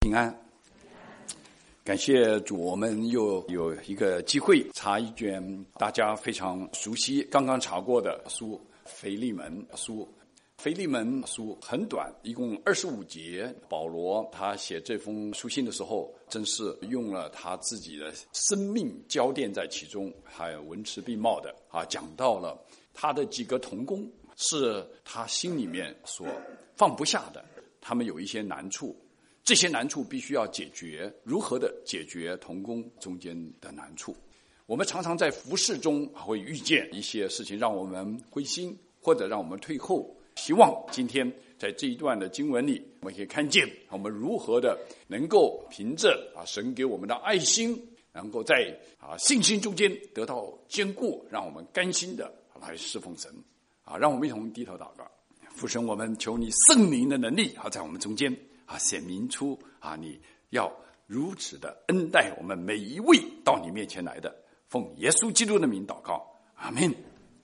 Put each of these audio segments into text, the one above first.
平安，感谢主，我们又有一个机会查一卷大家非常熟悉、刚刚查过的书——腓利门书。腓利门书很短，一共25节。保罗他写这封书信的时候，真是用了他自己的生命浇奠在其中，还有文辞并茂的讲到了他的几个同工是他心里面所放不下的，他们有一些难处。这些难处必须要解决，如何的解决同工中间的难处？我们常常在服事中会遇见一些事情，让我们灰心，或者让我们退后。希望今天在这一段的经文里，我们可以看见我们如何的能够凭着神给我们的爱心，能够在信心中间得到坚固，让我们甘心的来侍奉神。让我们一同低头祷告。父神，我们求你圣灵的能力在我们中间显明出你要如此的恩待我们每一位到你面前来的，奉耶稣基督的名祷告，阿们。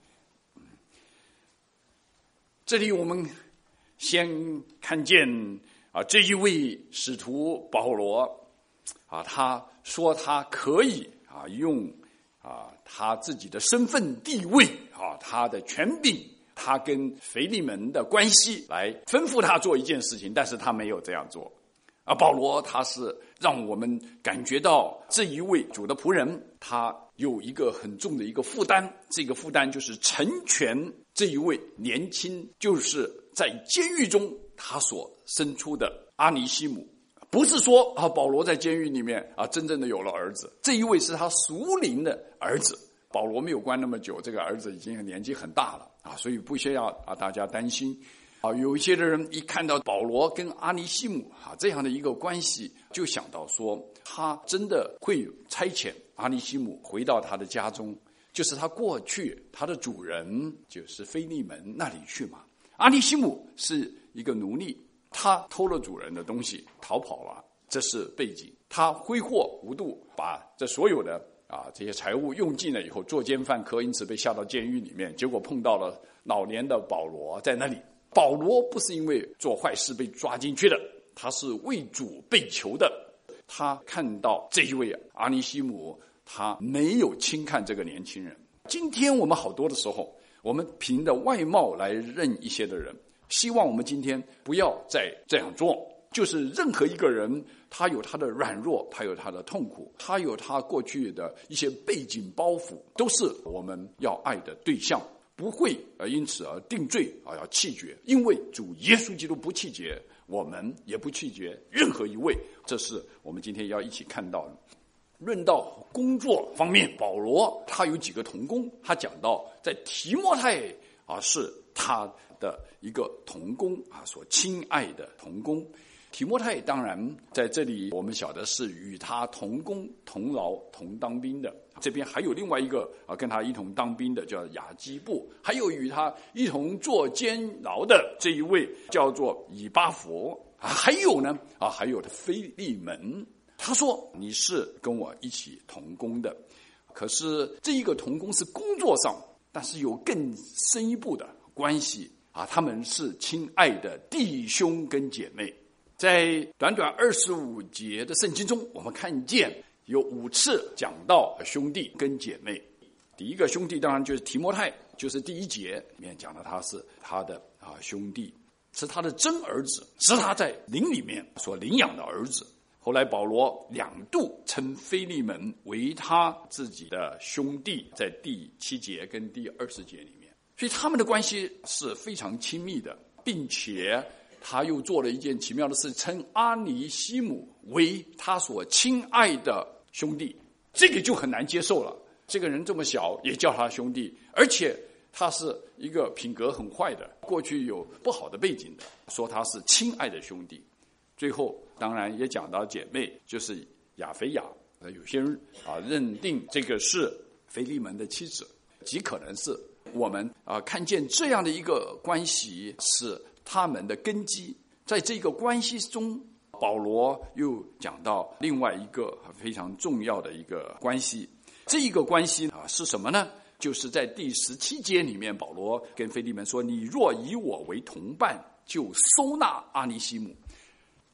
这里我们先看见这一位使徒保罗他说他可以用他自己的身份地位他的权柄，他跟腓利门的关系来吩咐他做一件事情，但是他没有这样做。保罗他是让我们感觉到这一位主的仆人，他有一个很重的一个负担，这个负担就是成全这一位年轻，就是在监狱中他所生出的阿尼西姆。不是说保罗在监狱里面真正的有了儿子，这一位是他属灵的儿子。保罗没有关那么久，这个儿子已经年纪很大了所以不需要大家担心。有一些的人一看到保罗跟阿尼西姆这样的一个关系，就想到说他真的会差遣阿尼西姆回到他的家中，就是他过去他的主人就是腓利门那里去嘛。阿尼西姆是一个奴隶，他偷了主人的东西逃跑了，这是背景。他挥霍无度，把这所有的这些财物用尽了以后，作奸犯科，因此被下到监狱里面。结果碰到了老年的保罗在那里。保罗不是因为做坏事被抓进去的，他是为主被囚的。他看到这一位阿尼西姆，他没有轻看这个年轻人。今天我们好多的时候，我们凭着外貌来认一些的人，希望我们今天不要再这样做。就是任何一个人，他有他的软弱，他有他的痛苦，他有他过去的一些背景包袱，都是我们要爱的对象，不会因此而定罪要弃绝。因为主耶稣基督不弃绝，我们也不弃绝任何一位，这是我们今天要一起看到的。论到工作方面，保罗他有几个同工，他讲到在提摩太是他的一个同工所亲爱的同工。提摩太当然在这里我们晓得是与他同工同劳同当兵的，这边还有另外一个跟他一同当兵的叫亚基布，还有与他一同做监牢的这一位叫做以巴弗，还有呢还有腓利门。他说你是跟我一起同工的，可是这一个同工是工作上，但是有更深一步的关系他们是亲爱的弟兄跟姐妹。在短短25节的圣经中，我们看见有5次讲到兄弟跟姐妹。第一个兄弟当然就是提摩太，就是第1节里面讲的他是他的兄弟，是他的真儿子，是他在灵里面所领养的儿子。后来保罗2度称腓利门为他自己的兄弟，在第7节跟第20节里面，所以他们的关系是非常亲密的，并且他又做了一件奇妙的事，称阿尼西姆为他所亲爱的兄弟。这个就很难接受了，这个人这么小也叫他兄弟，而且他是一个品格很坏的，过去有不好的背景的，说他是亲爱的兄弟。最后当然也讲到姐妹，就是亚腓亚，有些人认定这个是腓利门的妻子，极可能是我们看见这样的一个关系是他们的根基。在这个关系中，保罗又讲到另外一个非常重要的一个关系，这一个关系是什么呢？就是在第17节里面，保罗跟腓利门说，你若以我为同伴，就收纳阿尼西姆。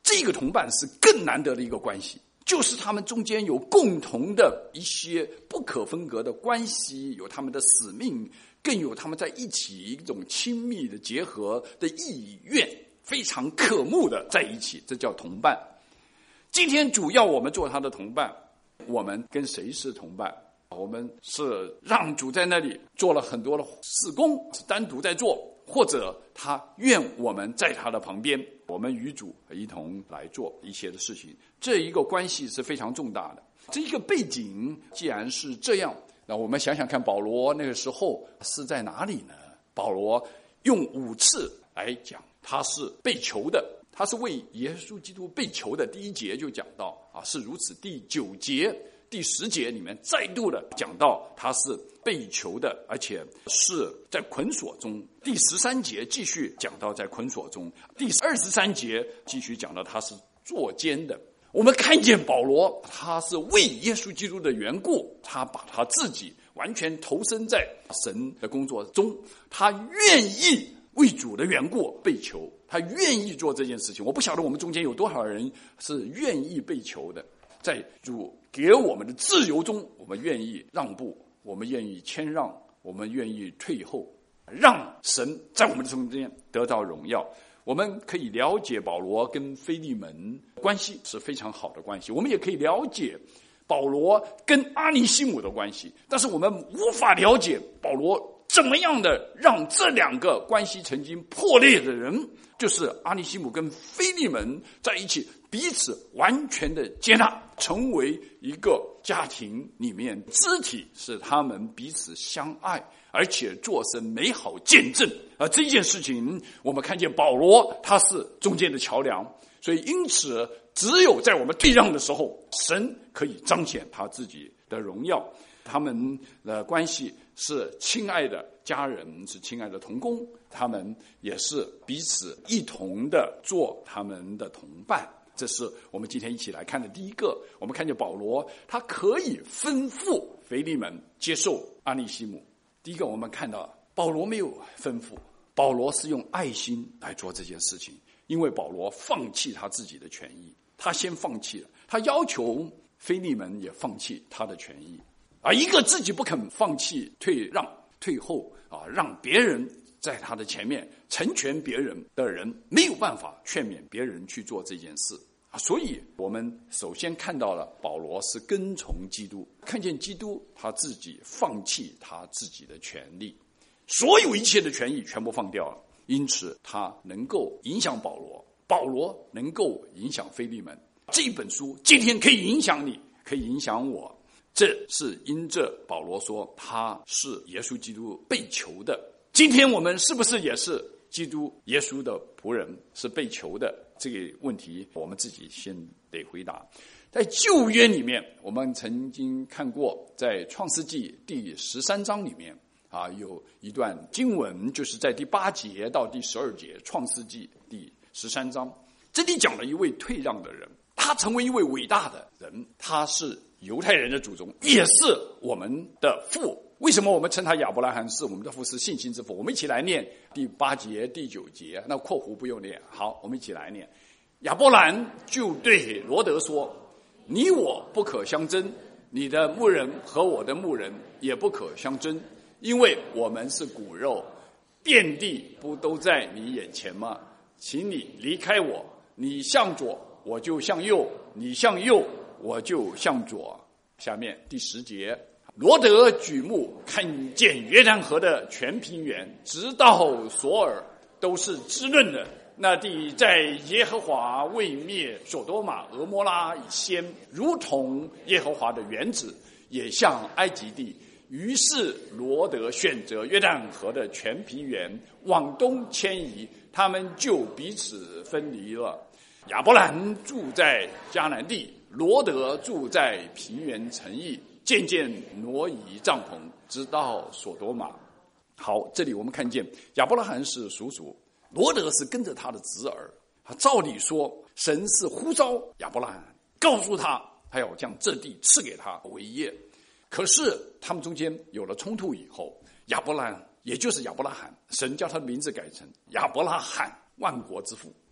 这个同伴是更难得的一个关系，就是他们中间有共同的一些不可分割的关系，有他们的使命，更有他们在一起一种亲密的结合的意愿，非常渴慕的在一起，这叫同伴。今天主要我们做他的同伴，我们跟谁是同伴？我们是让主在那里做了很多的事工，是单独在做，或者他愿我们在他的旁边，我们与主一同来做一些的事情。这一个关系是非常重大的。这一个背景既然是这样，那我们想想看，保罗那个时候是在哪里呢？保罗用5次来讲他是被囚的，他是为耶稣基督被囚的。第1节就讲到是如此。第9节第10节里面再度的讲到他是被囚的，而且是在捆锁中。第13节继续讲到在捆锁中。第23节继续讲到他是坐监的。我们看见保罗他是为耶稣基督的缘故，他把他自己完全投身在神的工作中，他愿意为主的缘故被囚，他愿意做这件事情。我不晓得我们中间有多少人是愿意被囚的，在主给我们的自由中，我们愿意让步，我们愿意谦让，我们愿意退后，让神在我们的中间得到荣耀。我们可以了解保罗跟腓利门关系是非常好的关系，我们也可以了解保罗跟阿尼西姆的关系，但是我们无法了解保罗怎么样的让这2个关系曾经破裂的人，就是阿尼西姆跟腓利门在一起，彼此完全的接纳，成为一个家庭里面肢体，使他们彼此相爱，而且做成美好见证。而这件事情我们看见保罗他是中间的桥梁，所以因此只有在我们退让的时候，神可以彰显他自己的荣耀。他们的关系是亲爱的家人，是亲爱的同工，他们也是彼此一同的做他们的同伴。这是我们今天一起来看的第一个。我们看见保罗他可以吩咐腓利门接受阿尼西姆。第一个我们看到保罗没有吩咐，保罗是用爱心来做这件事情，因为保罗放弃他自己的权益，他先放弃了，他要求腓利门也放弃他的权益。而一个自己不肯放弃、退让、退后让别人在他的前面成全别人的人，没有办法劝勉别人去做这件事。所以我们首先看到了保罗是跟从基督，看见基督他自己放弃他自己的权利，所有一切的权益全部放掉了，因此他能够影响保罗，保罗能够影响腓利门。这本书今天可以影响你，可以影响我，这是因着保罗说他是耶稣基督被囚的。今天我们是不是也是基督耶稣的仆人，是被囚的？这个问题我们自己先得回答。在旧约里面，我们曾经看过，在创世纪第13章里面有一段经文，就是在第8节到第12节，创世纪第13章，这里讲了一位退让的人，他成为一位伟大的人，他是犹太人的祖宗，也是我们的父。为什么我们称他亚伯拉罕是我们的父，是信心之父？我们一起来念第8节、第9节，那括弧不用念。好，我们一起来念。亚伯兰就对罗德说：“你我不可相争，你的牧人和我的牧人也不可相争，因为我们是骨肉，遍地不都在你眼前吗？请你离开我，你向左，我就向右；你向右，我就向左。”下面第10节。罗德举目看见约旦河的全平原，直到索尔，都是滋润的。那地在耶和华未灭所多玛、俄摩拉以先，如同耶和华的园子，也像埃及地。于是罗德选择约旦河的全平原往东迁移，他们就彼此分离了。亚伯兰住在迦南地，罗德住在平原城邑，渐渐挪移帐篷，直到所多玛。好，这里我们看见亚伯拉罕是叔叔，罗德是跟着他的侄儿。照理说，神是呼召亚伯拉罕，告诉他他要将这地赐给他为业。可是他们中间有了冲突以后，亚伯兰也就是亚伯拉罕，神叫他的名字改成亚伯拉罕，万国之父。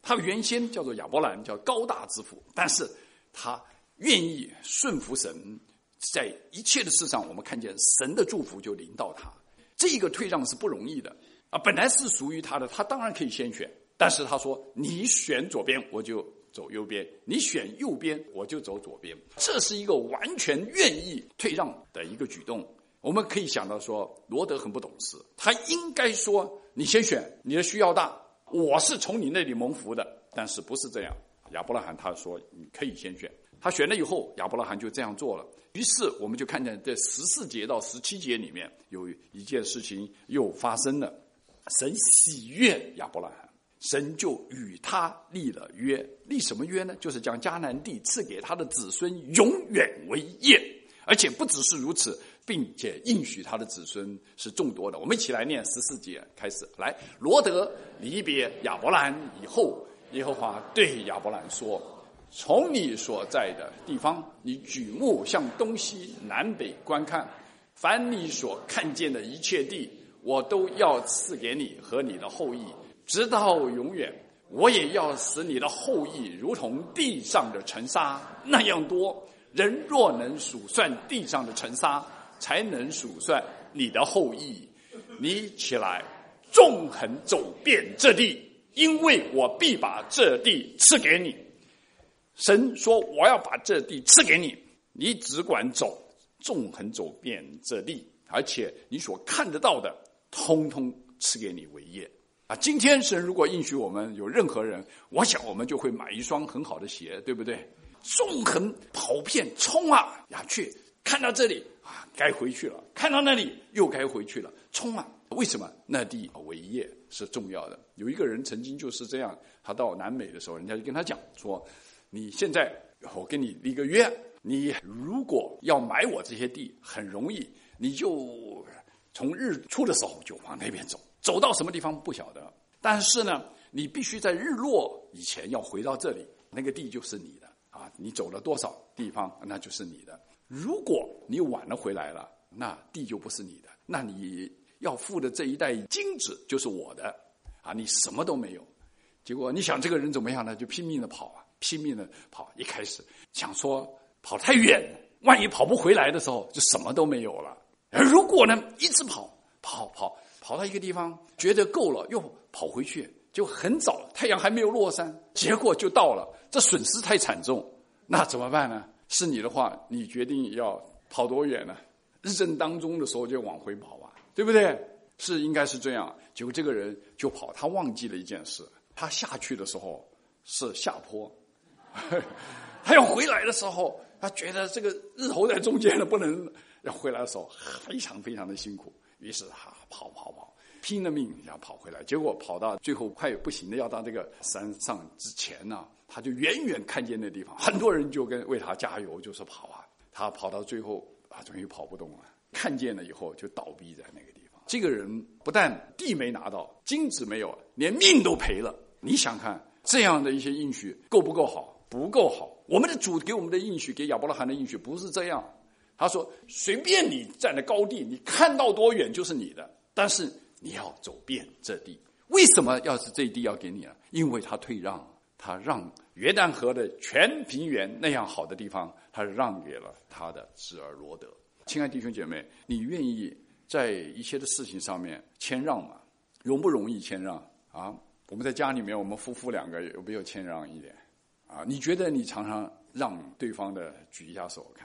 他原先叫做亚伯兰，叫高大之父，但是他愿意顺服神，在一切的事上，我们看见神的祝福就临到他。这个退让是不容易的啊，本来是属于他的，他当然可以先选，但是他说：“你选左边，我就走右边；你选右边，我就走左边。”这是一个完全愿意退让的一个举动。我们可以想到说，罗德很不懂事，他应该说：“你先选，你的需要大，我是从你那里蒙福的。”但是不是这样？亚伯拉罕他说：“你可以先选。”他选了以后，亚伯拉罕就这样做了。于是我们就看见这14节到17节里面有一件事情又发生了。神喜悦亚伯拉罕，神就与他立了约。立什么约呢？就是将迦南地赐给他的子孙永远为业，而且不只是如此，并且应许他的子孙是众多的。我们一起来念14节开始。来，罗得离别亚伯兰以后，耶和华对亚伯兰说：“从你所在的地方，你举目向东西南北观看，凡你所看见的一切地，我都要赐给你和你的后裔，直到永远。我也要使你的后裔如同地上的尘沙那样多。人若能数算地上的尘沙，才能数算你的后裔。你起来，纵横走遍这地，因为我必把这地赐给你。”神说：“我要把这地赐给你，你只管走，纵横走遍这地，而且你所看得到的，通通赐给你为业。”啊，今天神如果应许我们有任何人，我想我们就会买一双很好的鞋，对不对？纵横跑遍，冲啊呀去，看到这里啊，该回去了；看到那里又该回去了，冲啊！为什么？那地为业是重要的。有一个人曾经就是这样，他到南美的时候，人家就跟他讲说：“你现在我跟你立个约，你如果要买我这些地，很容易，你就从日出的时候就往那边走，走到什么地方不晓得。但是呢，你必须在日落以前要回到这里，那个地就是你的啊！你走了多少地方，那就是你的。如果你晚了回来了，那地就不是你的，那你要付的这一袋金子就是我的啊！你什么都没有。”结果你想这个人怎么样呢？就拼命的跑啊，拼命的跑。一开始想说跑太远了，万一跑不回来的时候，就什么都没有了。而如果呢，一直跑到一个地方，觉得够了，又跑回去，就很早了，太阳还没有落山，结果就到了，这损失太惨重，那怎么办呢？是你的话，你决定要跑多远呢？日正当中的时候就往回跑啊，对不对？是应该是这样。结果这个人就跑，他忘记了一件事，他下去的时候是下坡，他要回来的时候，他觉得这个日头在中间了，不能要回来的时候非常非常的辛苦，于是他跑，拼了命要跑回来。结果跑到最后快不行的，要到这个山上之前呢，他就远远看见那地方，很多人就为他加油，就是跑啊。他跑到最后啊，终于跑不动了，看见了以后就倒闭在那个地方。这个人不但地没拿到，金子没有，连命都赔了。你想看这样的一些应许够不够好？不够好。我们的主给我们的应许，给亚伯拉罕的应许不是这样。他说随便你站在高地，你看到多远就是你的，但是你要走遍这地。为什么要是这地要给你呢？因为他退让，他让约旦河的全平原那样好的地方，他让给了他的侄儿罗得。亲爱的弟兄姐妹，你愿意在一些的事情上面谦让吗？容不容易谦让啊？我们在家里面，我们夫妇两个有没有谦让一点啊？你觉得你常常让对方的举一下手看？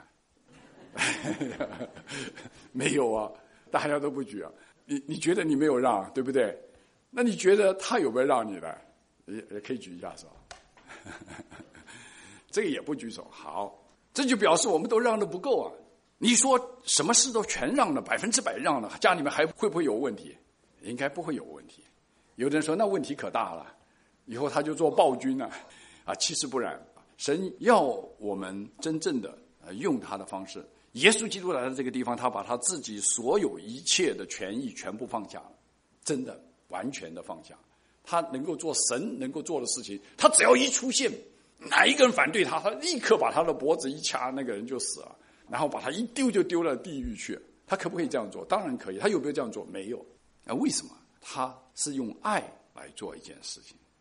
没有啊，大家都不举啊。你觉得你没有让，对不对？那你觉得他有没有让你的？也可以举一下手。这个也不举手，好，这就表示我们都让的不够啊。你说什么事都全让了，100%让了，家里面还会不会有问题？应该不会有问题。有的人说那问题可大了，以后他就做暴君了啊！其实不然，神要我们真正的用他的方式。耶稣基督来到这个地方，他把他自己所有一切的权益全部放下了，真的完全的放下。他能够做神能够做的事情，他只要一出现，哪一个人反对他，他立刻把他的脖子一掐，那个人就死了，然后把他一丢就丢到地狱去。他可不可以这样做？当然可以。他有没有这样做？没有。为什么？他是用爱来做一件事情。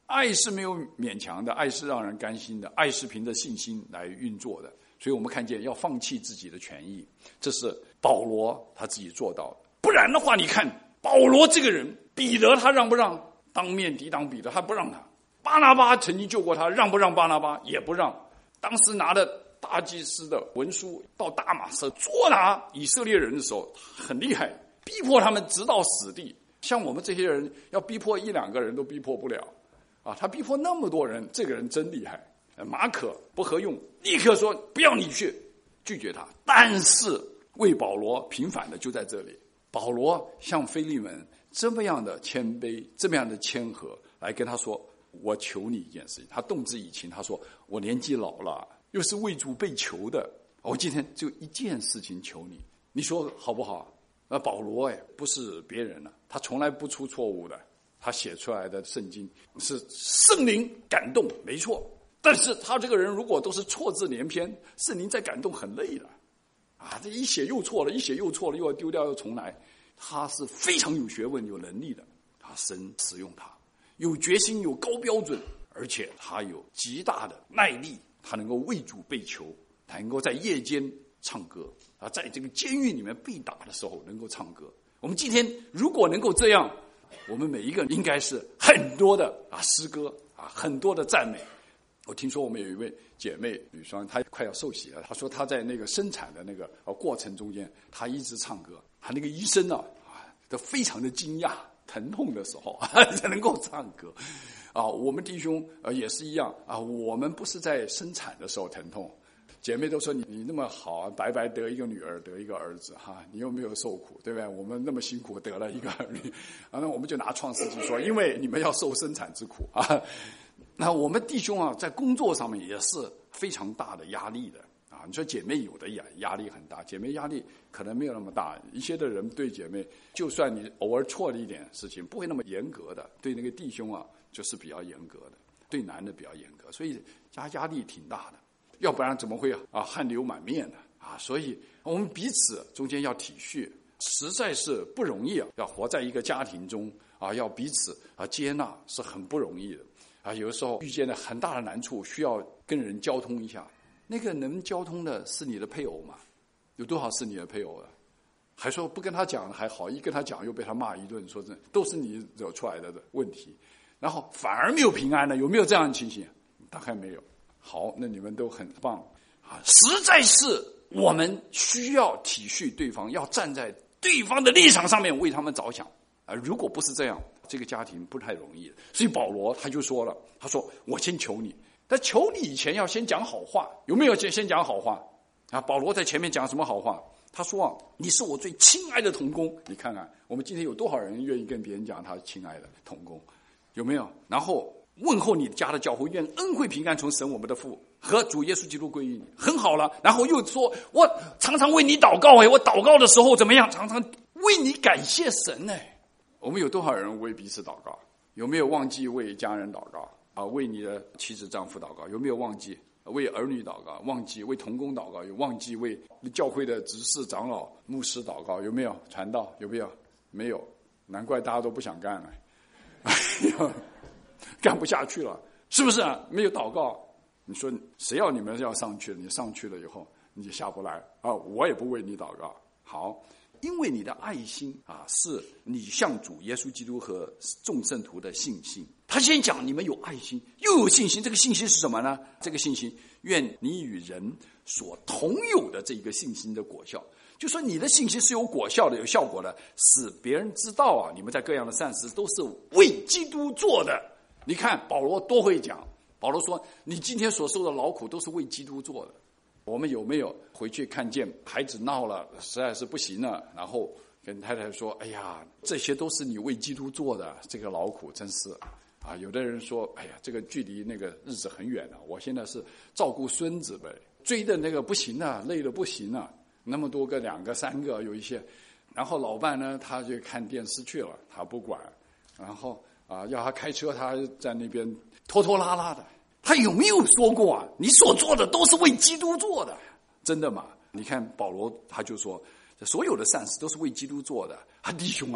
爱是没有勉强的，爱是让人甘心的，爱是凭着信心来运作的。所以我们看见要放弃自己的权益，这是保罗他自己做到的。不然的话，你看保罗这个人，彼得他让不让？当面抵挡彼得，他不让他。巴拿巴曾经救过他，让不让巴拿巴？也不让。当时拿着大祭司的文书到大马色捉拿以色列人的时候，很厉害，逼迫他们直到死地。像我们这些人要逼迫一两个人都逼迫不了啊！他逼迫那么多人，这个人真厉害。马可不合用，立刻说不要你去，拒绝他。但是为保罗平反的就在这里，保罗向腓利门这么样的谦卑，这么样的谦和，来跟他说：“我求你一件事情。”他动之以情，他说：“我年纪老了，又是为主被求的，我今天就一件事情求你，你说好不好？”那保罗不是别人了，他从来不出错误的，他写出来的圣经是圣灵感动，没错。但是他这个人如果都是错字连篇，圣灵在感动很累了啊！这一写又错了，一写又错了，又要丢掉又重来。他是非常有学问、有能力的，神使用他，有决心、有高标准，而且他有极大的耐力，他能够为主被求，他能够在夜间唱歌啊，在这个监狱里面被打的时候能够唱歌。我们今天如果能够这样，我们每一个人应该是很多的诗歌很多的赞美。我听说我们有一位姐妹女双，她快要受洗了。她说她在那个生产的那个过程中间，她一直唱歌。她那个医生都非常的惊讶，疼痛的时候才能够唱歌我们弟兄也是一样我们不是在生产的时候疼痛。姐妹都说你那么好白白得一个女儿，得一个儿子你又没有受苦，对不对？我们那么辛苦得了一个儿女那我们就拿创世纪说，因为你们要受生产之苦那我们弟兄在工作上面也是非常大的压力的你说姐妹有的压力很大，姐妹压力可能没有那么大。一些的人对姐妹，就算你偶尔错了一点事情，不会那么严格的。对那个弟兄就是比较严格的，对男的比较严格，所以压力挺大的。要不然怎么会汗流满面的所以我们彼此中间要体恤，实在是不容易要活在一个家庭中要彼此接纳是很不容易的有的时候遇见了很大的难处，需要跟人交通一下。那个能交通的是你的配偶吗？有多少是你的配偶的？还说不跟他讲还好，一跟他讲又被他骂一顿，说真都是你惹出来的问题，然后反而没有平安了。有没有这样的情形？大概没有。好，那你们都很棒实在是我们需要体恤对方，要站在对方的立场上面为他们着想如果不是这样，这个家庭不太容易。所以保罗他就说了，他说我先求你，但求你以前要先讲好话。有没有先讲好话保罗在前面讲什么好话？他说你是我最亲爱的同工。你看看我们今天有多少人愿意跟别人讲他亲爱的同工，有没有？然后问候你家的教会，愿恩惠平安从神我们的父和主耶稣基督归于你。很好了，然后又说我常常为你祷告我祷告的时候怎么样？常常为你感谢神我们有多少人为彼此祷告？有没有忘记为家人祷告为你的妻子丈夫祷告？有没有忘记为儿女祷告？忘记为同工祷告？有忘记为教会的执事长老牧师祷告？有没有传道？有没有？没有，难怪大家都不想干了干不下去了，是不是没有祷告。你说谁要你们要上去了？你上去了以后你就下不来我也不为你祷告。好，因为你的爱心是你向主耶稣基督和众圣徒的信心。他先讲你们有爱心又有信心，这个信心是什么呢？这个信心，愿你与人所同有的这个信心的果效，就说你的信心是有果效的，有效果的，使别人知道你们在各样的善事都是为基督做的。你看保罗多会讲，保罗说你今天所受的劳苦都是为基督做的。我们有没有回去看见孩子闹了实在是不行了，然后跟太太说，哎呀，这些都是你为基督做的，这个劳苦真是有的人说，哎呀，这个距离那个日子很远了，我现在是照顾孙子呗，追的那个不行了，累的不行了，那么多个2个3个有一些，然后老伴呢他就看电视去了，他不管，然后要他开车，他在那边拖拖拉拉的。他有没有说过你所做的都是为基督做的？真的吗？你看保罗他就说所有的善事都是为基督做的弟兄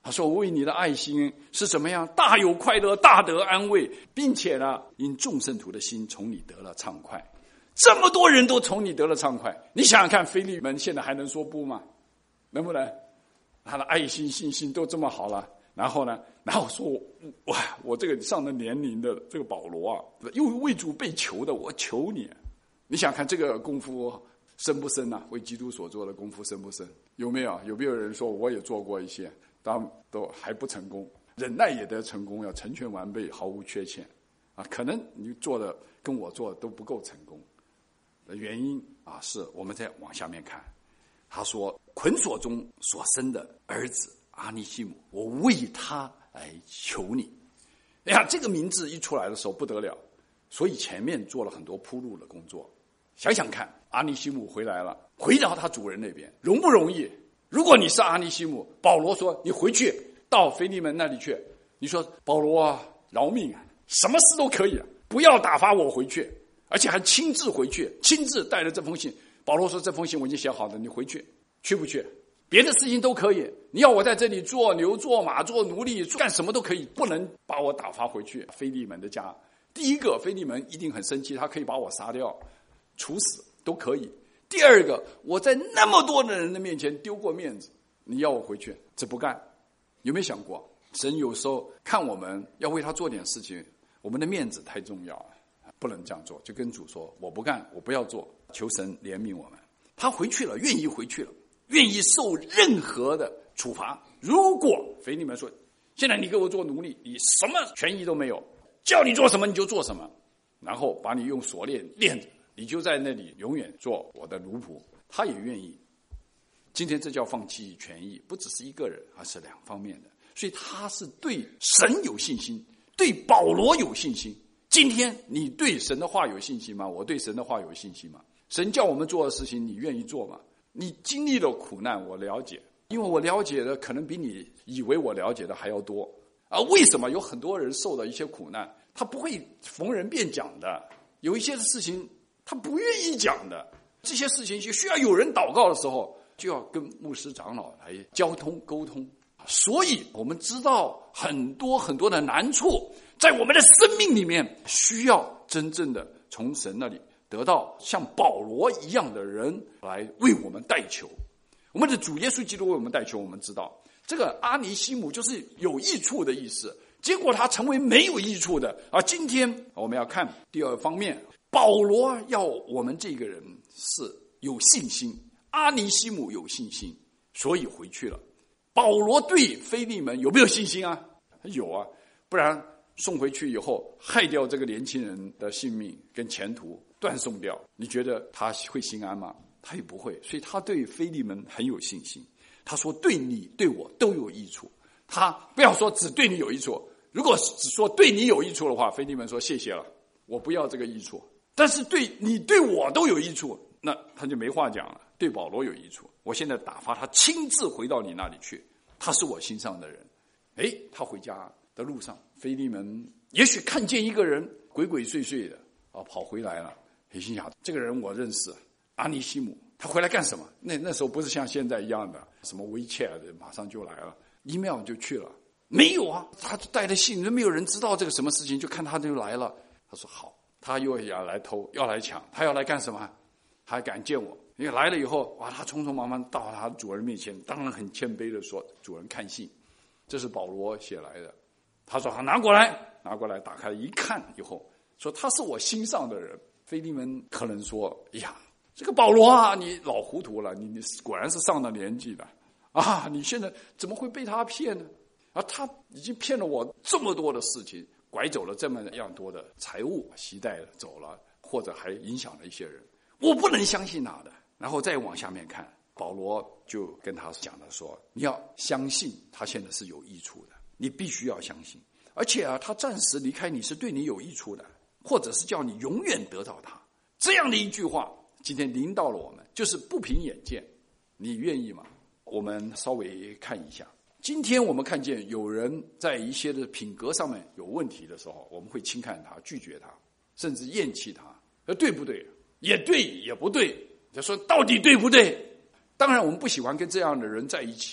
他说我为你的爱心是怎么样，大有快乐，大得安慰，并且呢，因众圣徒的心从你得了畅快。这么多人都从你得了畅快，你想想看，腓利门现在还能说不吗？能不能？他的爱心信心都这么好了，然后呢，然后说哇，我这个上了年龄的这个保罗啊，又为主被求的，我求你。你想看这个功夫深不深啊？为基督所做的功夫深不深？有没有？有没有人说我也做过一些，但都还不成功？忍耐也得成功，要成全完备，毫无缺欠啊！可能你做的跟我做的都不够成功的原因啊，是我们再往下面看。他说捆锁中所生的儿子阿尼西姆，我为他来求你。哎呀，这个名字一出来的时候不得了，所以前面做了很多铺路的工作。想想看，阿尼西姆回来了，回到他主人那边，容不容易？如果你是阿尼西姆，保罗说你回去到腓利门那里去，你说保罗啊，饶命啊，什么事都可以，不要打发我回去，而且还亲自回去，亲自带了这封信。保罗说这封信我已经写好了，你回去，去不去？别的事情都可以，你要我在这里做牛做马做奴隶干什么都可以，不能把我打发回去腓利门的家。第一个，腓利门一定很生气，他可以把我杀掉处死都可以。第二个，我在那么多的人的面前丢过面子，你要我回去，这不干。有没有想过，神有时候看我们要为他做点事情，我们的面子太重要了，不能这样做，就跟主说我不干，我不要做，求神怜悯我们。他回去了，愿意回去了，愿意受任何的处罚。如果腓利门说现在你给我做奴隶，你什么权益都没有，叫你做什么你就做什么，然后把你用锁链链着，你就在那里永远做我的奴仆，他也愿意。今天这叫放弃权益，不只是一个人，而是两方面的。所以他是对神有信心，对保罗有信心。今天你对神的话有信心吗？我对神的话有信心吗？神叫我们做的事情你愿意做吗？你经历了苦难我了解，因为我了解的可能比你以为我了解的还要多。为什么有很多人受到一些苦难，他不会逢人便讲的，有一些事情他不愿意讲的，这些事情就需要有人祷告的时候，就要跟牧师长老来交通沟通。所以我们知道很多很多的难处在我们的生命里面，需要真正的从神那里得到像保罗一样的人来为我们代求。我们的主耶稣基督为我们代求，我们知道这个阿尼西姆就是有益处的意思，结果他成为没有益处的。今天我们要看第二方面，保罗要我们这个人是有信心，阿尼西姆有信心，所以回去了。保罗对腓利门有没有信心啊？有啊，不然送回去以后害掉这个年轻人的性命跟前途，断送掉，你觉得他会心安吗？他也不会。所以他对腓利门很有信心，他说对你对我都有益处。他不要说只对你有益处，如果只说对你有益处的话，腓利门说谢谢了，我不要这个益处。但是对你对我都有益处，那他就没话讲了。对保罗有益处，我现在打发他亲自回到你那里去，他是我心上的人。他回家的路上，腓利门也许看见一个人鬼鬼祟祟的跑回来了，心想这个人我认识，阿尼西姆。他回来干什么？那时候不是像现在一样的什么WeChat的马上就来了， email 就去了，没有啊，他就带着信，没有人知道这个什么事情，就看他就来了。他说好，他又要来偷，要来抢，他要来干什么？他还敢见我？因为来了以后，哇，他匆匆忙忙到他主人面前，当然很谦卑的说：“主人看信，这是保罗写来的。”他说：“好，拿过来，拿过来。”打开一看以后，说他是我心上的人。腓利门可能说：“哎呀，这个保罗啊，你老糊涂了，你果然是上了年纪的啊！你现在怎么会被他骗呢？他已经骗了我这么多的事情，拐走了这么样多的财物，携带了走了，或者还影响了一些人，我不能相信他的。”然后再往下面看，保罗就跟他讲的说：“你要相信他现在是有益处的，你必须要相信。而且他暂时离开你是对你有益处的，或者是叫你永远得到他。”这样的一句话，今天临到了我们，就是不凭眼见，你愿意吗？我们稍微看一下，今天我们看见有人在一些的品格上面有问题的时候，我们会轻看他，拒绝他，甚至厌弃他。对不对？也对，也不对。就说到底对不对？当然我们不喜欢跟这样的人在一起，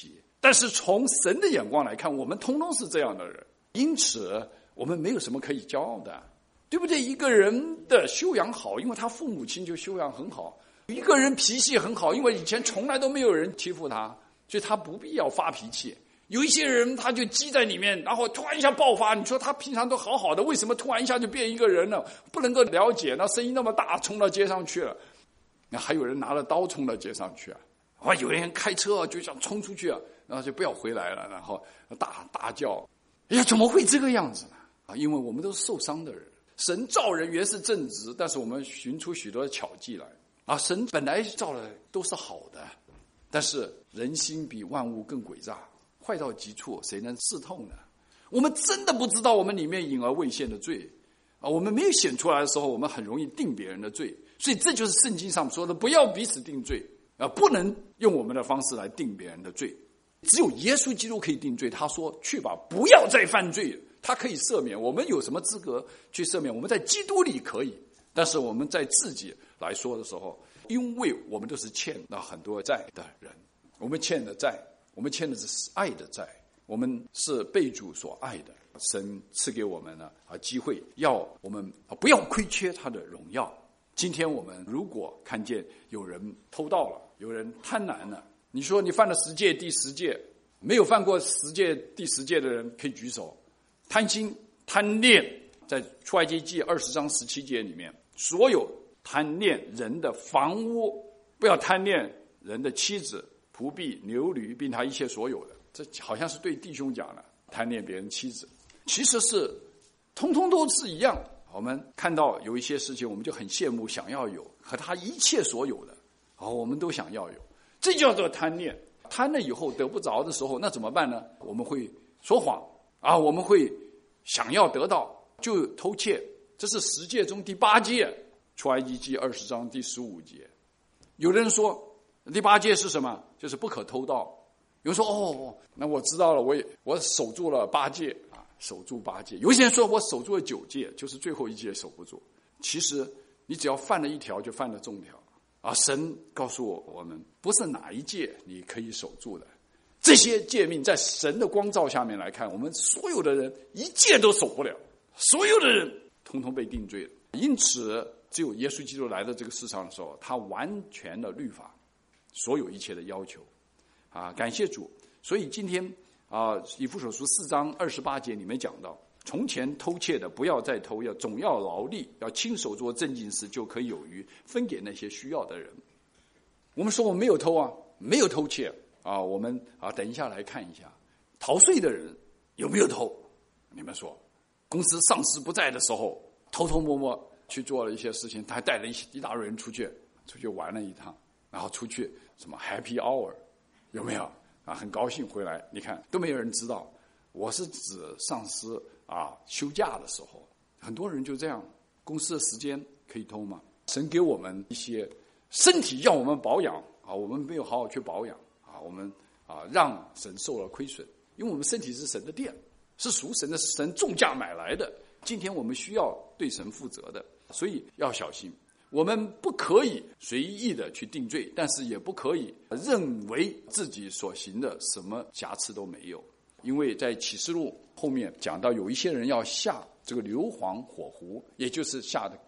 但是从神的眼光来看，我们通通是这样的人，因此我们没有什么可以骄傲的，对不对？一个人的修养好，因为他父母亲就修养很好；一个人脾气很好，因为以前从来都没有人欺负他，所以他不必要发脾气。有一些人他就积在里面，然后突然一下爆发，你说他平常都好好的，为什么突然一下就变一个人了？不能够了解，那声音那么大，冲到街上去了。那还有人拿了刀冲到街上去啊，有人开车就想冲出去啊，然后就不要回来了，然后大叫，哎呀，怎么会这个样子呢？啊，因为我们都是受伤的人。神造人原是正直，但是我们寻出许多的巧计来啊。神本来造的都是好的，但是人心比万物更诡诈，坏到极处，谁能识透呢？我们真的不知道我们里面隐而未现的罪啊，我们没有显出来的时候，我们很容易定别人的罪。所以这就是圣经上说的，不要彼此定罪啊，不能用我们的方式来定别人的罪。只有耶稣基督可以定罪，他说去吧，不要再犯罪了，他可以赦免。我们有什么资格去赦免？我们在基督里可以，但是我们在自己来说的时候，因为我们都是欠了很多债的人，我们欠的债，我们欠的是爱的债，我们是被主所爱的。神赐给我们呢机会，要我们不要亏缺他的荣耀。今天我们如果看见有人偷盗了，有人贪婪了，你说你犯了10戒第10戒，没有犯过10戒第10戒的人可以举手。贪心贪恋，在出埃及记20章17节里面，所有贪恋人的房屋，不要贪恋人的妻子、仆婢、牛驴，并他一切所有的。这好像是对弟兄讲的，贪恋别人妻子，其实是通通都是一样。我们看到有一些事情，我们就很羡慕，想要有，和他一切所有的我们都想要有，这叫做贪恋。贪了以后得不着的时候，那怎么办呢？我们会说谎我们会想要得到就偷窃，这是10戒中第8戒，出埃及记20章第15节。有的人说第8戒是什么？就是不可偷盗。有人说那我知道了，我守住了8戒守住8戒。有些人说我守住了9戒，就是最后1戒守不住。其实你只要犯了1条，就犯了重条神告诉我们，不是哪一戒你可以守住的。这些诫命在神的光照下面来看，我们所有的人1戒都守不了，所有的人统统被定罪了。因此只有耶稣基督来到这个世上的时候，他完全的律法所有一切的要求感谢主。所以今天以弗所书4章28节里面讲到，从前偷窃的不要再偷，要总要劳力，要亲手做正经事，就可以有余分给那些需要的人。我们说我们没有偷没有偷窃我们等一下来看一下逃税的人有没有偷。你们说公司上司不在的时候，偷偷摸摸去做了一些事情，他还带了一大堆人出去玩了一趟，然后出去什么 happy hour 有没有很高兴回来，你看都没有人知道。我是指上司休假的时候，很多人就这样，公司的时间可以偷吗？神给我们一些身体要我们保养我们没有好好去保养我们让神受了亏损。因为我们身体是神的殿，是属神的，是神重价买来的，今天我们需要对神负责的，所以要小心。我们不可以随意的去定罪，但是也不可以认为自己所行的什么瑕疵都没有。因为在启示录后面讲到，有一些人要下这个硫磺火湖，也就是下的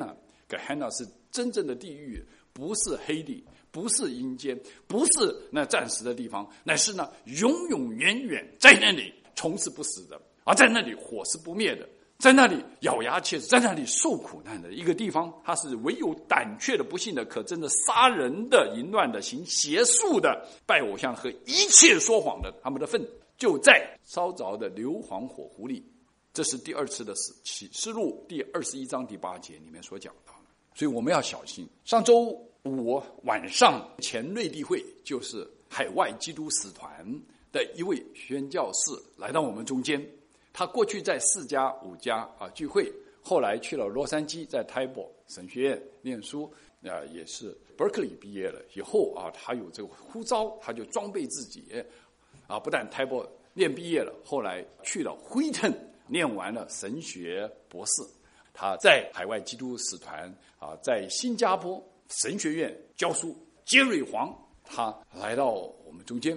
Gehenna 是真正的地狱，不是黑地，不是阴间，不是那暂时的地方，乃是那永永远远在那里虫是不死的，而在那里火是不灭的，在那里咬牙切齿，在那里受苦难的一个地方。它是唯有胆怯的、不信的、可憎的、杀人的、淫乱的、行邪术的、拜偶像和一切说谎的，他们的份就在烧着的硫磺火湖里。这是第2次的启示录第21章第8节里面所讲到的。所以我们要小心。上周5晚上前瑞地会，就是海外基督使团的一位宣教士来到我们中间。他过去在4家5家聚会，后来去了洛杉矶，在台伯神学院念书也是 Berkeley 毕业了以后他有这个呼召，他就装备自己不但台伯念毕业了，后来去了辉腾念完了神学博士。他在海外基督使团在新加坡神学院教书。杰瑞黄他来到我们中间，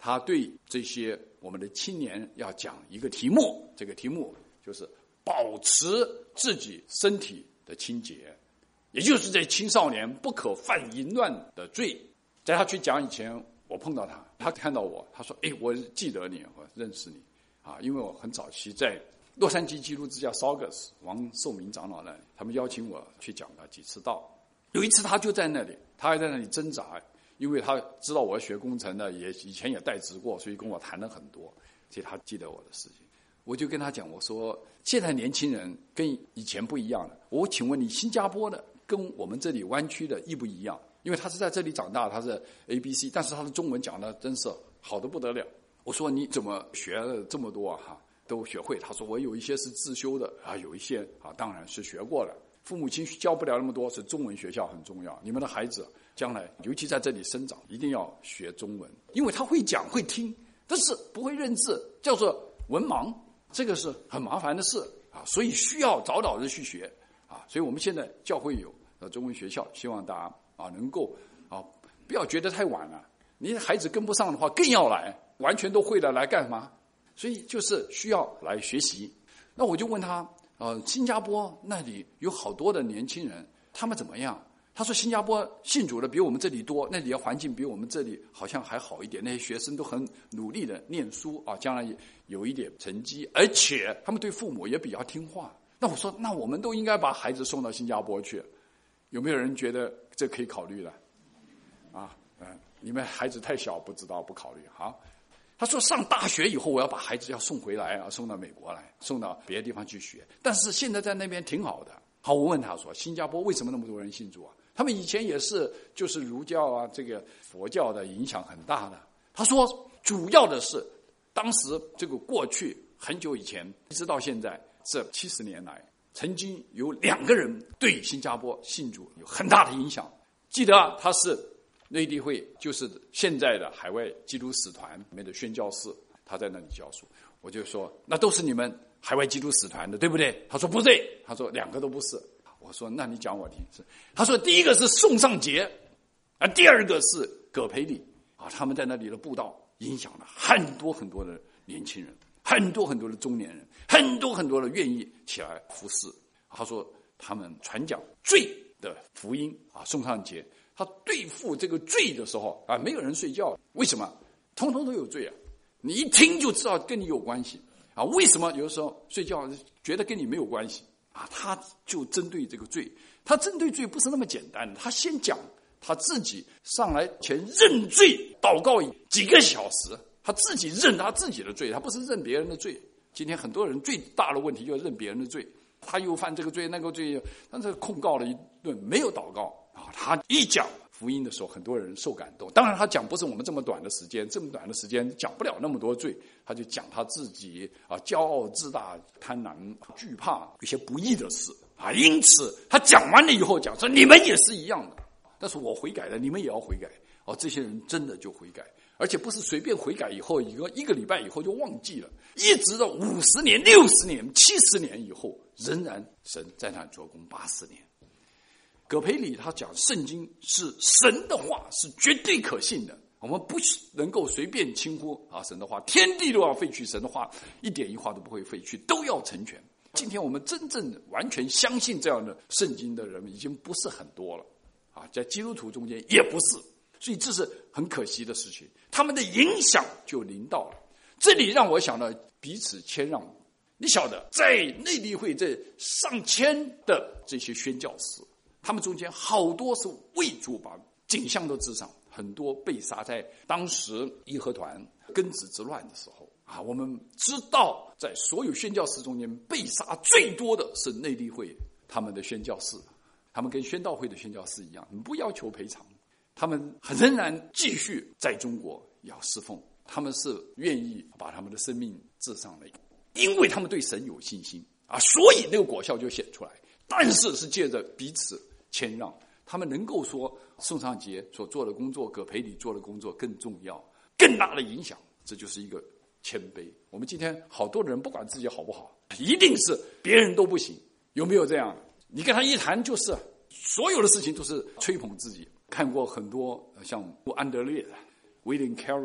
他对这些我们的青年要讲一个题目，这个题目就是保持自己身体的清洁，也就是在青少年不可犯淫乱的罪。在他去讲以前，我碰到他，他看到我，他说：“我记得你，我认识你啊，因为我很早期在洛杉矶基督之家 Saugus 王寿明长老那里，他们邀请我去讲了几次道。有一次他就在那里，他还在那里挣扎，因为他知道我学工程的，也以前也代职过，所以跟我谈了很多，所以他记得我的事情。我就跟他讲，我说现在年轻人跟以前不一样了。我请问你，新加坡的跟我们这里湾区的一不一样？因为他是在这里长大，他是 ABC， 但是他的中文讲的真是好得不得了。我说你怎么学了这么多啊？都学会？他说我有一些是自修的啊，有一些啊当然是学过了。父母亲教不了那么多，是中文学校很重要。你们的孩子将来尤其在这里生长，一定要学中文，因为他会讲会听，但是不会认字，叫做文盲，这个是很麻烦的事啊，所以需要早早的去学啊。所以我们现在教会有中文学校，希望大家能够不要觉得太晚了。你的孩子跟不上的话，更要来，完全都会了来干嘛？所以就是需要来学习。那我就问他，新加坡那里有好多的年轻人，他们怎么样？他说新加坡信主的比我们这里多，那里的环境比我们这里好像还好一点，那些学生都很努力的念书啊，将来有一点成绩，而且他们对父母也比较听话。那我说，那我们都应该把孩子送到新加坡去，有没有人觉得这可以考虑了？你们孩子太小，不知道不考虑好。他说上大学以后，我要把孩子要送回来啊，送到美国来，送到别的地方去学。但是现在在那边挺好的。好，我问他说，新加坡为什么那么多人信主啊？他们以前也是就是儒教啊，这个佛教的影响很大的。他说，主要的是当时这个过去很久以前，一直到现在这70年来，曾经有2个人对新加坡信主有很大的影响。记得他是内地会，就是现在的海外基督使团里面的宣教士，他在那里教书。我就说，那都是你们海外基督使团的，对不对？他说不对，他说2个都不是。我说那你讲我听。他说第一个是宋尚杰，第二个是葛培理啊，他们在那里的布道影响了很多很多的年轻人，很多很多的中年人，很多很多的愿意起来服侍。他说他们传讲罪的福音啊，宋尚杰他对付这个罪的时候啊，没有人睡觉，为什么？通通都有罪啊！你一听就知道跟你有关系啊！为什么有的时候睡觉觉得跟你没有关系啊？他就针对这个罪，他针对罪不是那么简单的，他先讲他自己上来前认罪祷告几个小时，他自己认他自己的罪，他不是认别人的罪。今天很多人最大的问题就是认别人的罪，他又犯这个罪那个罪，但是控告了一顿，没有祷告啊！他一讲福音的时候，很多人受感动。当然他讲不是我们这么短的时间，这么短的时间讲不了那么多罪，他就讲他自己骄傲自大、贪婪、惧怕一些不义的事啊。因此他讲完了以后讲说，你们也是一样的，但是我悔改了，你们也要悔改哦。这些人真的就悔改，而且不是随便悔改以后一个礼拜以后就忘记了，一直到50年、60年、70年以后，仍然神在那做工80年。葛培理他讲圣经是神的话，是绝对可信的，我们不能够随便轻忽神的话，天地都要废去，神的话一点一画都不会废去，都要成全。今天我们真正完全相信这样的圣经的人已经不是很多了在基督徒中间也不是，所以这是很可惜的事情，他们的影响就临到了。这里让我想到彼此谦让。你晓得在内地会这上千的这些宣教士，他们中间好多是为主把景象都治上，很多被杀在当时义和团庚子之乱的时候我们知道在所有宣教士中间被杀最多的是内地会他们的宣教士，他们跟宣道会的宣教士一样，你不要求赔偿，他们仍然继续在中国要侍奉，他们是愿意把他们的生命治上了，因为他们对神有信心所以那个果效就显出来。但是是借着彼此谦让，他们能够说宋尚杰所做的工作，葛培理做的工作更重要，更大的影响，这就是一个谦卑。我们今天好多人不管自己好不好，一定是别人都不行，有没有这样？你跟他一谈就是所有的事情都是吹捧自己。看过很多像安德烈、William Carey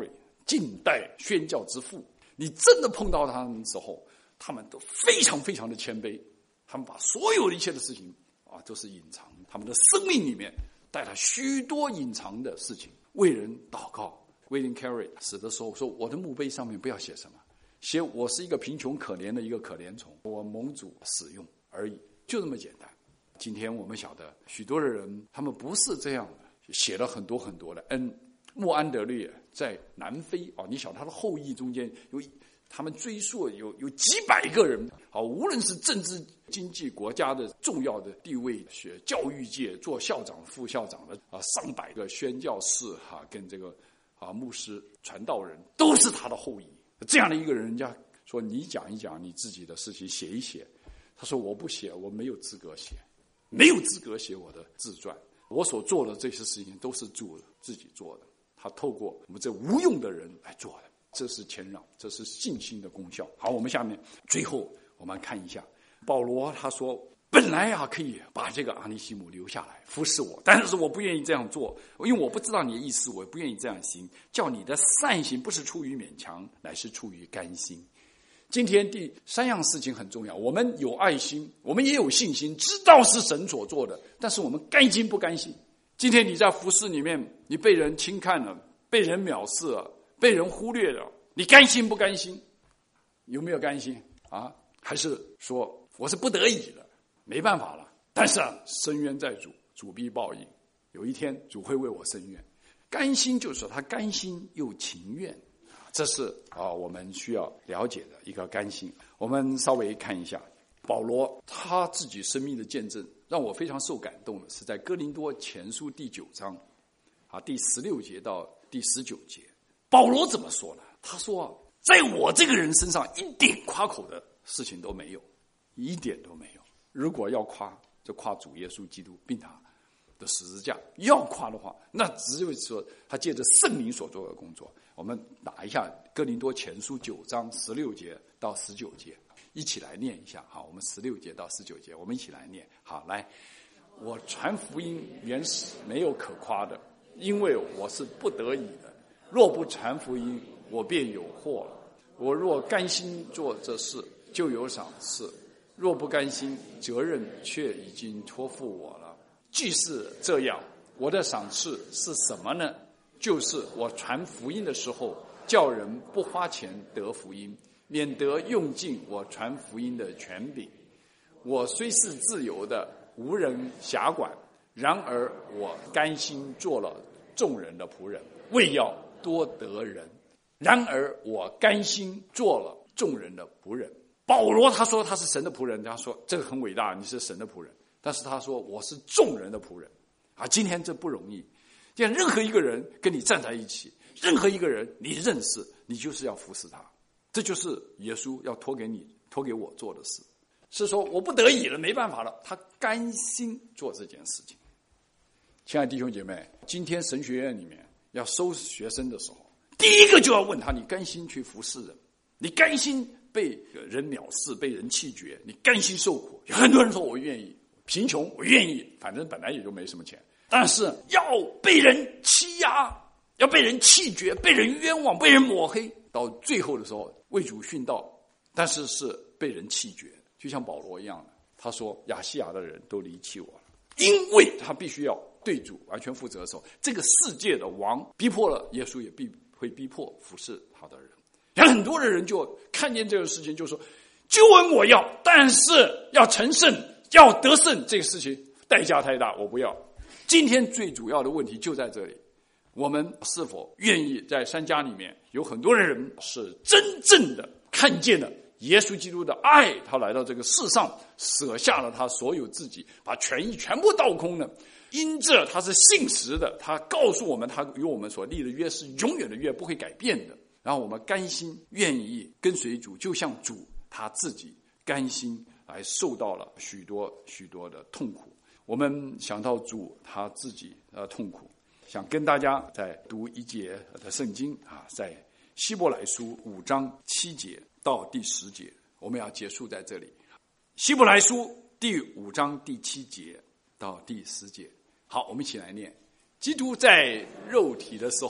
近代宣教之父，你真的碰到他们的时候，他们都非常非常的谦卑，他们把所有的一切的事情都是隐藏，他们的生命里面带来许多隐藏的事情。为人祷告，William Carey 死的时候说，我的墓碑上面不要写什么，写我是一个贫穷可怜的一个可怜虫，我蒙主使用而已，就这么简单。今天我们晓得许多的人他们不是这样的，写了很多很多的。穆安德烈在南非你晓得他的后裔中间他们追溯有几百个人无论是政治经济国家的重要的地位，学教育界做校长副校长的上百个宣教士跟这个牧师传道人都是他的后裔。这样的一个人家说你讲一讲你自己的事情，写一写，他说我不写，我没有资格写，没有资格写我的自传，我所做的这些事情都是主自己做的，他透过我们这无用的人来做的，这是谦让，这是信心的功效。好，我们下面最后我们看一下保罗，他说本来可以把这个阿尼西姆留下来服侍我，但是我不愿意这样做，因为我不知道你的意思，我不愿意这样行，叫你的善行不是出于勉强，乃是出于甘心。今天第三样事情很重要，我们有爱心，我们也有信心，知道是神所做的，但是我们甘心不甘心？今天你在服事里面，你被人轻看了，被人藐视了，被人忽略了，你甘心不甘心？有没有甘心还是说我是不得已的，没办法了，但是伸冤在主，主必报应，有一天主会为我伸冤。甘心就是说他甘心又情愿，这是我们需要了解的一个甘心。我们稍微看一下保罗他自己生命的见证，让我非常受感动的是在哥林多前书第9章第16节到第19节。保罗怎么说呢？他说在我这个人身上一点夸口的事情都没有，一点都没有。如果要夸，就夸主耶稣基督并他的十字架。要夸的话，那只有说他借着圣灵所做的工作。我们打一下哥林多前书9章16节到19节，一起来念一下。好，我们16节到19节，我们一起来念。好，来，我传福音原是没有可夸的，因为我是不得已的。若不传福音，我便有祸了。我若甘心做这事，就有赏赐；若不甘心，责任却已经托付我了。既是这样，我的赏赐是什么呢？就是我传福音的时候，叫人不花钱得福音，免得用尽我传福音的权柄。我虽是自由的，无人辖管，然而我甘心做了众人的仆人，为要多得人。然而我甘心做了众人的仆人。保罗他说他是神的仆人，他说这个很伟大，你是神的仆人，但是他说我是众人的仆人今天这不容易。今天任何一个人跟你站在一起，任何一个人你认识，你就是要服侍他，这就是耶稣要托给我做的事。是说我不得已了，没办法了，他甘心做这件事情。亲爱的弟兄姐妹，今天神学院里面要收学生的时候，第一个就要问他，你甘心去服侍人？你甘心被人藐视，被人弃绝？你甘心受苦？有很多人说我愿意，贫穷我愿意，反正本来也就没什么钱，但是要被人欺压，要被人弃绝，被人冤枉，被人抹黑，到最后的时候为主殉道，但是是被人弃绝。就像保罗一样的，他说亚细亚的人都离弃我了，因为他必须要对主完全负责的时候，这个世界的王逼迫了耶稣，也会逼迫服侍他的人。有很多的人就看见这个事情，就说救恩我要，但是要成圣，要得胜，这个事情代价太大，我不要。今天最主要的问题就在这里，我们是否愿意在三家里面有很多的人是真正的看见了耶稣基督的爱，他来到这个世上，舍下了他所有自己，把权益全部倒空了。因这他是信实的，他告诉我们，他与我们所立的约是永远的约，不会改变的。然后我们甘心愿意跟随主，就像主他自己甘心来受到了许多许多的痛苦。我们想到主他自己痛苦，想跟大家再读一节的圣经在希伯来书5章7节到第10节，我们要结束在这里。希伯来书第5章第7节到第10节。好，我们一起来念。基督在肉体的时候，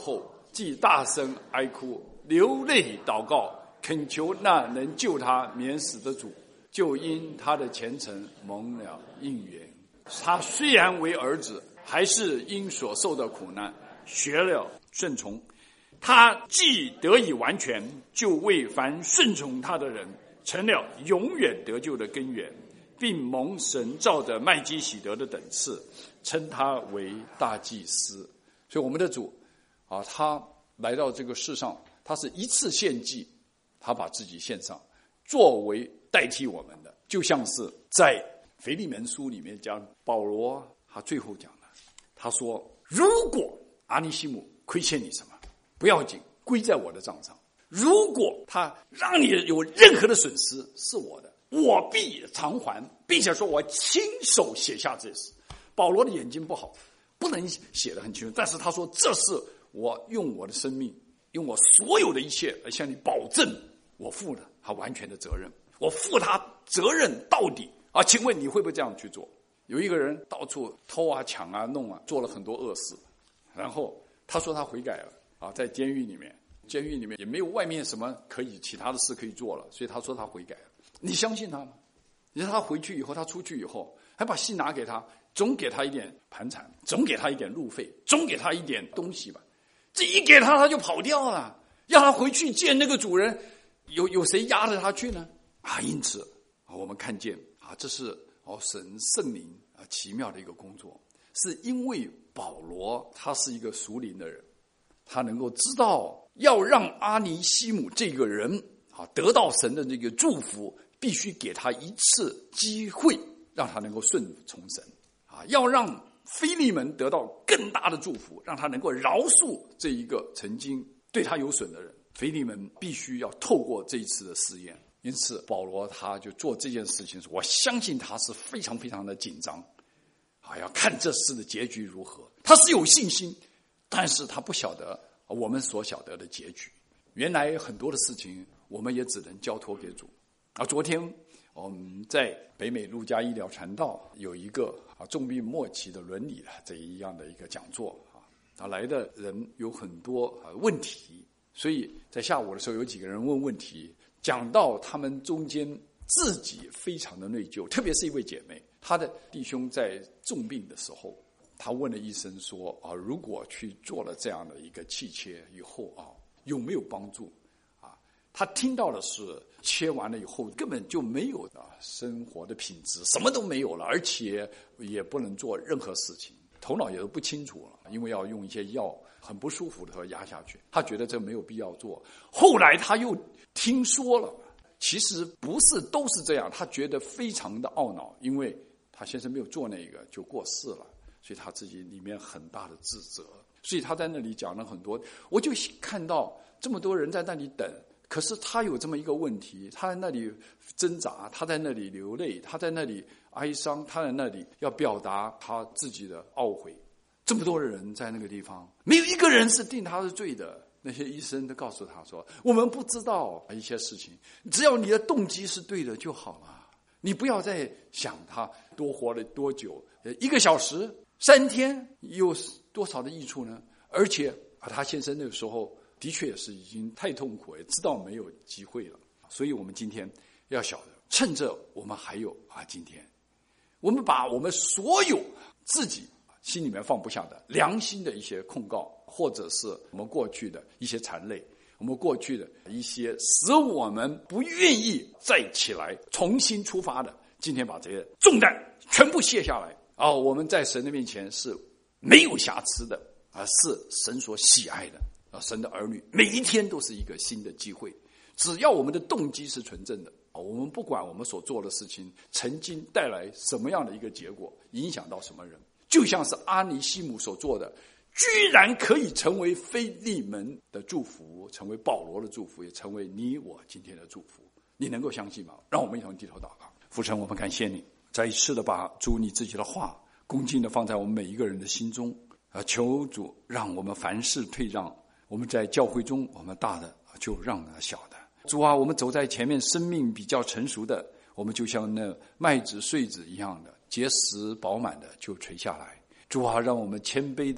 既大声哀哭，流泪祷告，恳求那能救他免死的主，就因他的虔诚蒙了应允。他虽然为儿子，还是因所受的苦难学了顺从。他既得以完全，就为凡顺从他的人成了永远得救的根源，并蒙神照着麦基洗德的等次，称他为大祭司。所以我们的主他来到这个世上，他是一次献祭，他把自己献上，作为代替我们的。就像是在腓利门书里面讲，保罗他最后讲的，他说如果阿尼西姆亏欠你什么，不要紧，归在我的账上。如果他让你有任何的损失，是我的，我必偿还，并且说我亲手写下这事。保罗的眼睛不好，不能写得很清楚，但是他说这是我用我的生命，用我所有的一切来向你保证，我负了他完全的责任，我负他责任到底。请问你会不会这样去做？有一个人到处偷啊抢啊弄啊，做了很多恶事，然后他说他悔改了在监狱里面也没有外面什么其他的事可以做了，所以他说他悔改了。你相信他吗？你让他回去以后，他出去以后还把信拿给他，总给他一点盘缠，总给他一点路费，总给他一点东西吧。这一给他就跑掉了，让他回去见那个主人，有谁压着他去呢？因此我们看见这是神圣灵奇妙的一个工作，是因为保罗他是一个属灵的人，他能够知道要让阿尼西姆这个人得到神的这个祝福，必须给他一次机会，让他能够顺从神要让腓利门得到更大的祝福，让他能够饶恕这一个曾经对他有损的人。腓利门必须要透过这一次的试验，因此保罗他就做这件事情，我相信他是非常非常的紧张要看这事的结局如何。他是有信心，但是他不晓得我们所晓得的结局。原来很多的事情我们也只能交托给主昨天我们在北美路加医疗传道有一个重病末期的伦理的这一样的一个讲座来的人有很多问题，所以在下午的时候有几个人问问题，讲到他们中间自己非常的内疚，特别是一位姐妹，她的弟兄在重病的时候，她问了医生说如果去做了这样的一个气切以后有没有帮助她听到的是切完了以后根本就没有生活的品质，什么都没有了，而且也不能做任何事情，头脑也都不清楚了，因为要用一些药，很不舒服的时候压下去，她觉得这没有必要做。后来她又听说了，其实不是都是这样，她觉得非常的懊恼，因为她先生没有做那个就过世了，所以她自己里面很大的自责，所以她在那里讲了很多。我就看到这么多人在那里等，可是他有这么一个问题，他在那里挣扎，他在那里流泪，他在那里哀伤，他在那里要表达他自己的懊悔。这么多人在那个地方，没有一个人是定他的罪的。那些医生都告诉他说，我们不知道一些事情，只要你的动机是对的就好了，你不要再想他多活了多久，1个小时3天有多少的益处呢？而且他先生那个时候的确也是已经太痛苦，也知道没有机会了。所以我们今天要晓得，趁着我们还有今天，我们把我们所有自己心里面放不下的良心的一些控告，或者是我们过去的一些残累，我们过去的一些使我们不愿意再起来重新出发的，今天把这些重担全部卸下来我们在神的面前是没有瑕疵的是神所喜爱的神的儿女，每一天都是一个新的机会。只要我们的动机是纯正的我们不管我们所做的事情曾经带来什么样的一个结果，影响到什么人，就像是阿尼西姆所做的，居然可以成为腓利门的祝福，成为保罗的祝福，也成为你我今天的祝福。你能够相信吗？让我们一同低头祷告。父神，我们感谢你，再一次的把主你自己的话恭敬的放在我们每一个人的心中求主让我们凡事退让，我们在教会中，我们大的就让小的。主我们走在前面，生命比较成熟的，我们就像那麦子穗子一样的结实饱满的就垂下来。主让我们谦卑的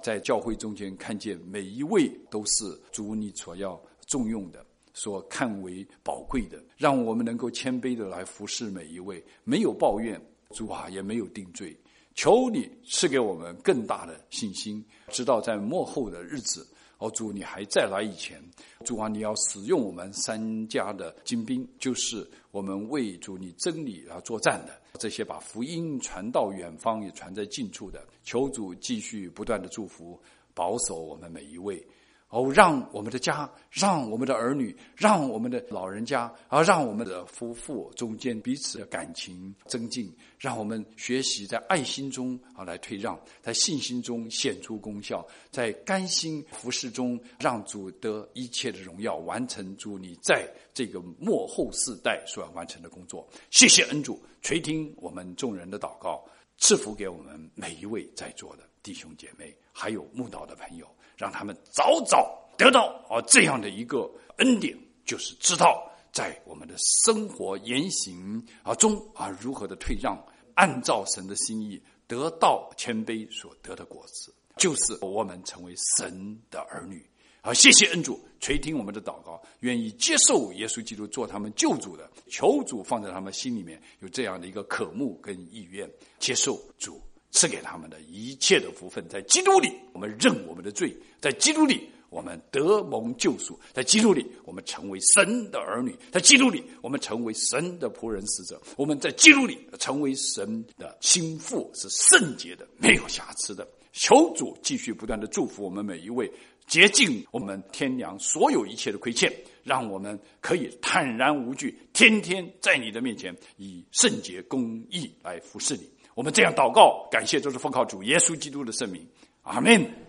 在教会中间看见每一位都是主你所要重用的，所看为宝贵的，让我们能够谦卑的来服侍每一位，没有抱怨，主啊，也没有定罪。求你赐给我们更大的信心，知道在末后的日子，主你还再来以前，主啊，你要使用我们三家的精兵，就是我们为主你真理作战的，这些把福音传到远方也传在近处的，求主继续不断的祝福保守我们每一位，让我们的家，让我们的儿女，让我们的老人家，让我们的夫妇中间彼此的感情增进，让我们学习在爱心中来退让，在信心中显出功效，在甘心服侍中让主得一切的荣耀，完成主你在这个末后世代所要完成的工作。谢谢恩主垂听我们众人的祷告，赐福给我们每一位在座的弟兄姐妹，还有慕道的朋友，让他们早早得到这样的一个恩典，就是知道在我们的生活言行中如何的退让，按照神的心意得到谦卑所得的果子，就是我们成为神的儿女。谢谢恩主垂听我们的祷告，愿意接受耶稣基督做他们救主的，求主放在他们心里面有这样的一个渴慕跟意愿，接受主赐给他们的一切的福分。在基督里我们认我们的罪，在基督里我们得蒙救赎，在基督里我们成为神的儿女，在基督里我们成为神的仆人使者，我们在基督里成为神的心腹，是圣洁的，没有瑕疵的。求主继续不断的祝福我们每一位，洁净我们天良所有一切的亏欠，让我们可以坦然无惧，天天在你的面前以圣洁公义来服侍你。我们这样祷告感谢，都是奉靠主耶稣基督的圣名，阿们。